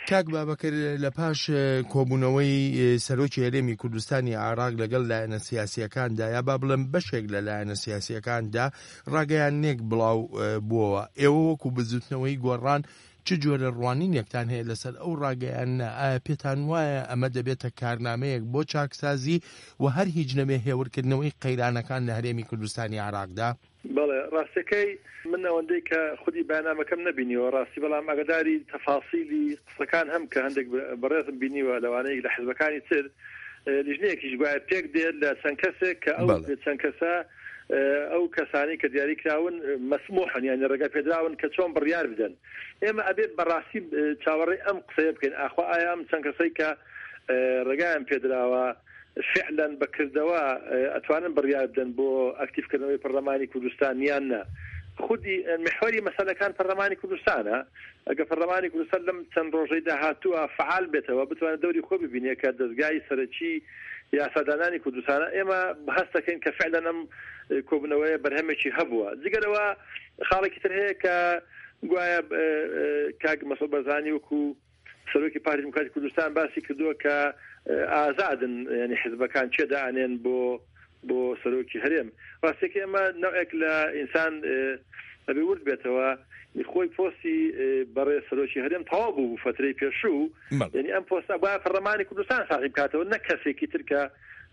کاک بابەکر لە پاش کۆبوونەوەی سەرۆکی هەرێمی کوردستانی عێراق لەگەڵ لایەنە سیاسیەکاندا یا با بڵێم بەشێک لە لایەنە سیاسیەکاندا ڕاگەیانێک بڵاو بووەوە، ئێوە وەکو بزوتنەوەی گۆڕان چ جۆرە ڕوانینێکتان هەیە لەسەر ئەو ڕاگەیانە؟ ئایا پێتان وایە ئەمە دەبێتە کارنامەیەک بۆ چاکسازی و هەر هیچ نەبێ هێورکردنەوەی قەیرانەکان لە هەرێمی کوردستانی عێراقدا؟ بەڵێ ڕاستەکەی من ئەوەندەی کە خودی بەیانامەکەم نەبینیوە ڕاستی، بەڵام ئەگەداری تەفاسیلی قسەکان هەم کە هەندێک بەڕێزم بینیوە لەوانەیە لە حیزبەکانی تر لیژنەیەکیش گوایە پێک دێت لە چەند کەسێک کە ئەو چەند کەسە ئەو کەسانی کە دیاری کراون مەسموحن، یعنی ڕێگە پێدراون کە چۆن بڕیار بدەن. ئێمە ئەبێت بەڕاستی چاوەڕێی ئەم قسەیە بکەین، ئاخوا ئایا ئەم چەند کەسەی کە ڕێگایان پێدراوە فعلا بەکردەوە ئەتوانن بڕیار بدەن بۆ ئەکتیفکردنەوەی پەرلەمانی کوردستان یان نە. خودی محوری مەسەلەکان پەرلەمانی کوردستانە. ئەگە پەرلەمانی کوردستان لەم چەند ڕۆژەی داهاتووە فعال بێتەوە بتوانێت دەوری خۆ ببینێت کە دەستگای سەرەکی یاسادانانی کوردستانە ئێمە هەست دەکەین کە فعلا ئەم کۆبوونەوەیە بەرهەمێکی هەبووە. جگەرەوە خاڵێکی تر هەیە کە گوایە کاک مەسعود بەرزانی وەکو سەرۆکی پارتی دموکراتی کوردستان باسی کردووە کە ئازادن، ینی حیزبەکان چێدانێن بۆ سەرۆکی هەرێم. ڕاستێکی ئەمە نوعێک لە ئینسان ئەبێ ورد بێتەوە خۆی پۆستی بەڕێ سەرۆکی هەرێم تەواو بوو فترەی پێشوو، ینی ئەم پۆستە با پەرلەمانی کوردستان ساحی بکاتەوە نەک کەسێکی تر کە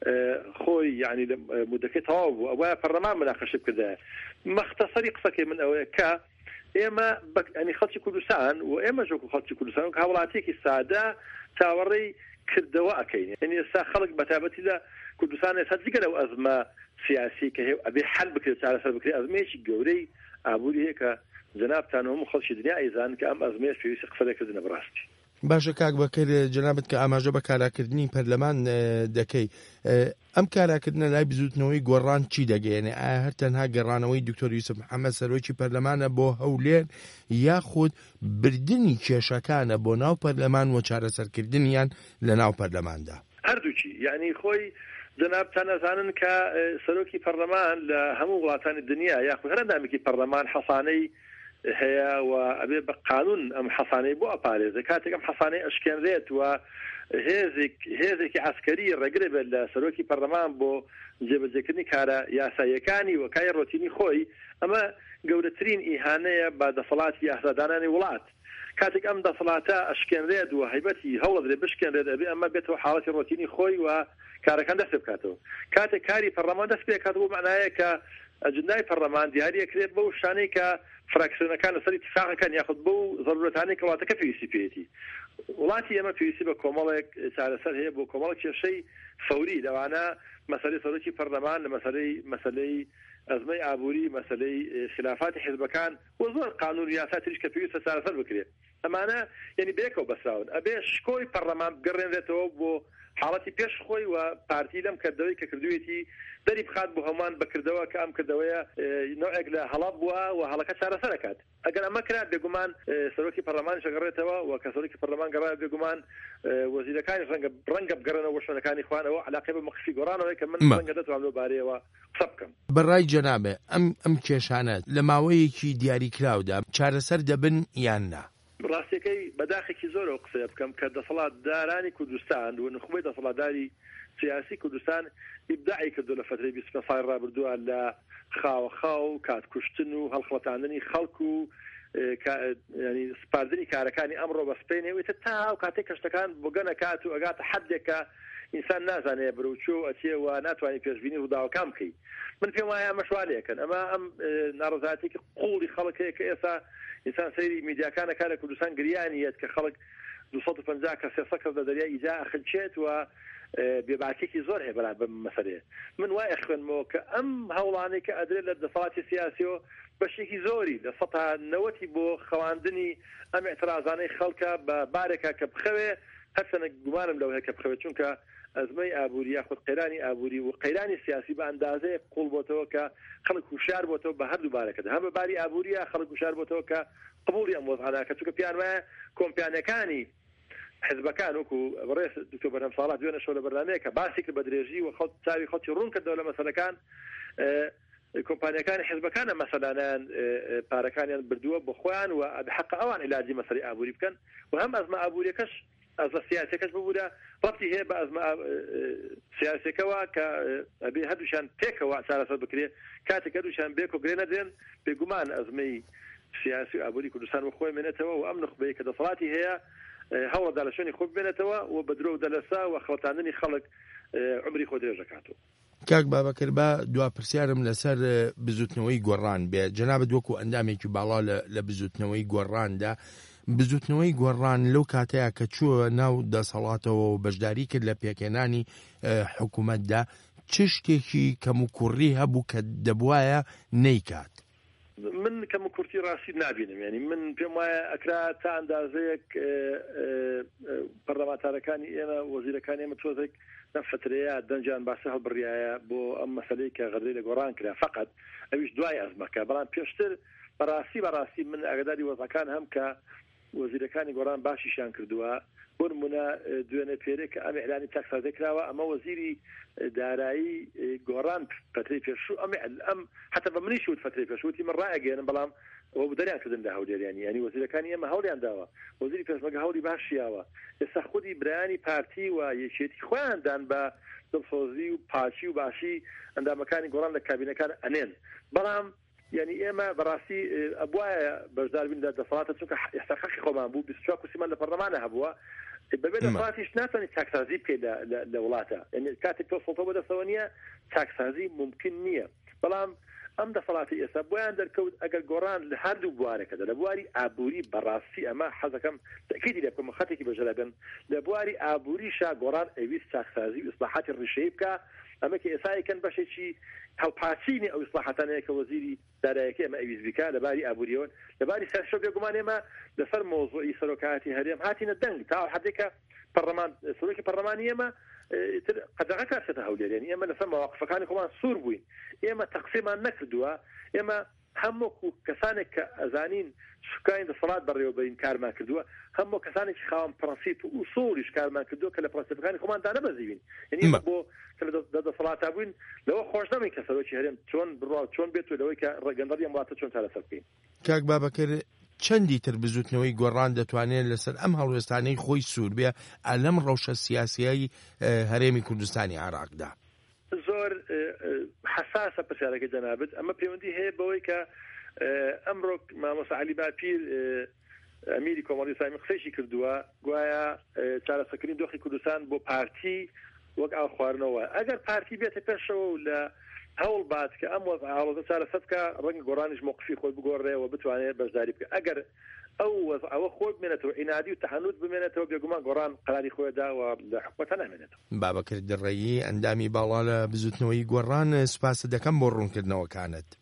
خۆی یعنی مودەکەی تەواو بوو ئەوە پەرلەمان مناقەشە بکردایە. مەختصەری قسەکەی من ئەوەیە کە ئێمە ینی خەڵکی کوردستان و ئێمە ژۆک خەڵکی کوردستان و هاوڵاتێکی سادە چاوەڕێی کردەوە ئەەکەین. ینی ئێستا خەڵک بەتابەتی لە کوردستان ئێستا جگە لەو ئەزمە سیاسی کە هەیە ئەبێ حەل بکرێت چارەسەر بکرێت ئەزمەیەکی گەورەی ئابووری هەیە کە جەنابتان هەموو خەڵکی دنیا ئەیزانن کە ئەم ئەزمەیە پێویستی قسە لێکردنە بڕاستی. باشە کاک بەکر جەنابەت کە ئاماژە بە کاراکردنی پەرلەمان دەکەی، ئەم کاراکردنە لای بزوتنەوەی گۆڕان چی دەگەیەنێ؟ ئایا هەر تەنها گەڕانەوەی دکتۆر یوسف محەممەد سەرۆکی پەرلەمانە بۆ هەولێر یاخود بردننی کێشەکانە بۆ ناو پەرلەمان و چارەسەرکردنیان لە ناو پەرلەماندا؟ هەردووچی، یعنی خۆی جەنابتان ئەزانن کە سەرۆکی پەرلەمان لە هەموو وڵاتانی دنیا یاخود هەر ئەندامێکی پەرلەمان حەسانەی هەیە و ئەبێ بە قانون ئەم حەسانەی بۆ ئەپارێزە. کاتێک ئەم حەسانەی ئەشکێنرێت و هێزێکی عسکەری ڕێگرێ بێت لە سەرۆکی پەرلەمان بۆ جێبەجێکردنی کارە یاساییەکانی و کای ڕۆتینی خۆی، ئەمە گەورەترین ئیهانەیە بە دەسەڵاتی یاسادانانی وڵات. کاتێک ئەم دەسەڵاتە ئەشکێنرێت و هەیبەتی هەوڵەدرێ بشکێنرێت ئەبێ ئەمە بێتەوە حاڵەتی ڕۆتینی خۆی و کارەکان دەست بکاتەوە. کاتێک کاری پەرلەمان دەست پێ کاتەوە معنایە کە ئەجندای پەرلەمان دیاریەکرێت بەو شانەی کە فراکسیۆنەکان لەسەر اتفاقەکان یاخود بەو ضرورەتانەی کە وڵاتەکە پێویستی پێێتی. وڵاتی ئێمە پێویستی بە کۆمەڵێک چارەسەر هەیە بۆ کۆمەڵێک کێشەی فەوری، لەوانە مەسەلەی سەرۆکی پەرلەمان لە مەسەلەی ئەزمەی ئابووری، مەسەلەی خلافاتی حیزبەکان و زۆر قانون و یاسا تریش کە پێویستە چارەسەر بکرێت. ئەمانە یعنی بەیەکەوە بەسراون ئەبێ شکۆی پەرلەمان بگەڕێنرێتەوە بۆ حاڵەتی پێش خۆی و پارتی لەم کردەوەی کە کردوێتی دەری بخات بۆ هەمان بەکردەوە کە ئەم کردەوەیە نوعێک لە هەڵاب بووە و هەڵەکە چارەسەر دەکات. ئەگەر ئەمە کرا بێگومان سەرۆکی پەرلەمانیش ئەگەڕێتەوە و کە سەرۆکی پەرلەمان گەڕایە بێگومان وەزیرەکانی ڕەنگە بگەڕێنەوە شوێنەکانی خوانەوە علاقەی بە مەخفی گۆڕانەوەی کە من ڕەنگە دەتوانم لەو بارەیەوە قسە بکەم. بەڕای جەنابێ ئەم کێشانە لە ماوەیەکی دیاریکراودا چارەسەر دەبن یان نا؟ ڕاستیەکەی بەداخێکی زۆرەوە قسە بکەم کە دەسەڵاتدارانی کوردستان و نخبەی دەسەڵاتداری سیاسی کوردستان ئیبداعی کردو لە فترەی 25 ساڵی ڕابردووە لە خاوەخاو کاتکوشتن و هەڵخڵەتاندنی خەڵک و ینی سپاردنی کارەکانی ئەمڕۆ بەسپێنێوێتە تا و کاتێک کەشتەکان بۆگەنە کات و ئەگاتە حەدێکە ئینسان نازانێ بروچۆ ئەچێ و ناتوانانی پێشبینی ڕووداوەکان بکەی. من پێم وایە ئەمە شوالەکەن ئەمە ئەم ناڕزاتێکی قوڵی خەڵکەیە کە ئێستا ئینسان سەیری میدیاکانەکە لە کوردستان گریانیەت کە خەڵک 250 کە 300 کەس لە دەریای ئیجا ئەخنچێت و بێباکێکی زۆر هەیە بەرامبەر بەم مەسەلەیە. من وایە خوێنمەوە کە ئەم هەوڵانەی کە ئەدرێت لە دەسەڵاتی سیاسیەوە بەشێکی زۆری لە 90 بۆ خەواندنی ئەم ئێترازانەی خەڵکە بە بارێکە کە بخەوێ هەرچەنە گومانم لەوە هەیە کە بخەوێت، چونکە ئەزمەی ئابووری یاخود قەیرانی ئابووری و قەیرانی سیاسی بە ئەندازەیە قوڵ بۆتەوە کە خەڵک هوشار بۆتەوە بە هەردوو بارەکەدا، هەم بە باری ئابووریە خەڵک هوشار بۆتەوە کە قبوڵی ئەم وەزعانە، چونکە پیان وایە کۆمپیانەکانی حزبەکان وەکو بەڕێز دکتۆر بەرهەم ساڵح دوێنە شەو لە بەرنامەیە کە باسی کرد بە درێژی و چاوی خەڵکی ڕوون کردەوە لە مەسەلەکان کۆمپانیەکانی حیزبەکانە مەسەلانیان پارەکانیان بردووە بۆ خۆیان و بەحەق ئەوان علاجی مەسەلەی ئابووری بکەن و هەم ئەزمە ئابووریەکەش ئەزمە سیاسەکەش ببوورە ڕەبتی هەیە بە ئەزمە سیاسەکەەوە کە ئەبێ هەردووشیان پێکەوە چارەسەر بکرێ کاتێک هەردووشیان بێک و گرێ نەدرێن بێگومان ئەزمەی سیاسی و ئابووری کوردستان بە خۆی مێنێتەوە و ئەم نخبەیە کە دەسەڵاتی هەیە هەوڵەدا لە شوێنی خۆ بێنێتەوە و بە درۆ و دەلەسا و خەڵەتاندنی خەڵک عمری خۆ درێژ دەکاتەوە. کاک بابەکر بە دوا پرسیارم لەسەر بزوتنەوەی گۆڕان بێ جەنابەت وەکو ئەندامێکی باڵا لە بزوتنەوەی گۆڕاندا بزوتنەوەی گۆڕان لەو کاتەیە کە چووە ناو دەسەڵاتەوە و بەشداری کرد لە پێکێنانی حکوومەتدا چ شتێکی کەم و کوڕی هەبوو کە دەبوایە نەیکات؟ من کەم و کورتی ڕاستی نابینم، ینی من پێم وایە ئەکرا تا ئەندازەیەک پەرلەمانتارەکانی ئێمە وەزیرەکانی ئێمە تۆزێک لەم فترەیە دەنجیان باسە هەڵبڕیایە بۆ ئەم مەسەلەی کە غەدرەی لە گۆڕان کرا فقط ئەویش دوای ئەزمەکە، بەڵام پێشتر بەڕاستی من ئاگاداری وەزەکان هەم کە وەزیرەکانی گۆڕان باشیشان کردووە بۆ نمونە دوێنێ پێرێک کە ئەم ئێعلانی تاکسازی کراوە ئەمە وەزیری دارایی گۆڕان فترەی پێشوو ئەم حتا بە منیش وت فترەی پێشووتی من ڕائەگەێنم بەڵام ئەوە دەریان کردن لە هەولێریانی ینی وەزیرەکانی ئێمە هەوڵیان داوە وەزیری پێشمەرگە هەوڵی باشیاوە ئێستا خودی برایانی پارتی و یەکێتی خۆیاندان بە دڵسۆزی و پاچی و باشی ئەندامەکانی گۆڕان لە کابینەکان ئەنێن بەڵام ینی ئێمە بەڕاستی ئەبوایە بەشدار بین لە دەسەڵاتە چونکە ئێستا خەخی خۆمان بوو 24 کورسیمان لە پەرلەمانە هەبووە بەبێ دەسەڵاتیش ناتوانێت چاکسازی بکەیت لە وڵاتە کاتێک تۆ سڵتە بە دەستەوە نییە چاکسازی ممکن نییە بەڵام ئەم دەسەڵاتی ئێستا بۆیان دەرکەوت ئەگەر گۆڕان لە هەردوو بوارێکەدا لە بواری ئابووری بەڕاستی ئەمە حەزەکەم تەکیدی لێ بکەم خەتێکی بەجێ بن لە بواری ئابووریشا گۆڕان ئەویست چاکسازی و ئیسلاحاتی ڕیشەیی بکە ئەمە کە ئێسایەکەن بەشێکی هەڵپاچینی ئەو ئیسلاحاتانەیە کە وەزیری داراییەکەی ئەمە ئەویست بکە لەباری ئابووریەوە لەباری سەرشەو بێگومان ئێمە لەسەر مۆزوعی سەرۆکایەتی هەرێم هاتینە دەنگ تا حدێکە پەرلەمان سەرۆکی پەرلەمانی ئێمە قەدەغە کارچێتە هەولێرێنی ئێمە لەسەر مەواقفەکانی خۆمان سوور بووین ئێمە تەقسیمان نەکردووە ئێمە هەموو کەسانێک کە ئەزانین سوکانی دەسەڵات بەڕێوەبەرین کارمان کردووە هەموو کەسانێکی خاوەن پرەنسیپ و ئوسوڵیش کارمان کردووە کە لە پرەنسیپەکانی خۆماندا نەبەزیوین ینی بۆ کە لە دەسەڵاتا بووین لەوە خۆش نەبین کە سەرۆکی هەرێم چۆن بڕوا چۆن بێت و لەوەی کە ڕەگەندەڵی ئەم وڵاتە چۆن چارەسەر بکەین. کاک بابەکر چەندی تر بزوتنەوەی گۆڕان دەتوانێت لەسەر ئەم هەڵوێستانەی خۆی سوور بێ ئەلەم ڕەوشە سیاسیایی هەرێمی کوردستانی عێراقدا؟ زۆر حساسە پرسیارەکە جەنابەت ئەمە پەیوەندی هەیە بەوەی کە ئەمڕۆ مامۆستا عەلی باپیر ئەمیری کۆمەڵی ئیسلامی قسەیشی کردووە گوایە چارەسەرکردنی دۆخی کوردستان بۆ پارتی وەک ئاو خواردنەوە ئەگەر پارتی بێتە پێشەوە و لە هەوڵ بات کە ئەم هەوڵەتە چارەسەر بکە ڕەنگە گۆڕانیش موقفی خۆی بگۆڕێەوە بتوانێت بەشداری بکە ئەگەر ئەوە خۆی بمێنێتەوە ئینادی و تەحەنوت بمێنێتەوە بێگومان گۆڕان قەراری خۆیداوە لە حکومەتە نامێنێتەوە. بابەکر دڕێیی ئەندامی باڵا لە بزوتنەوەی گۆڕان سوپاس دەکەم بۆ ڕوونکردنەوەکانت.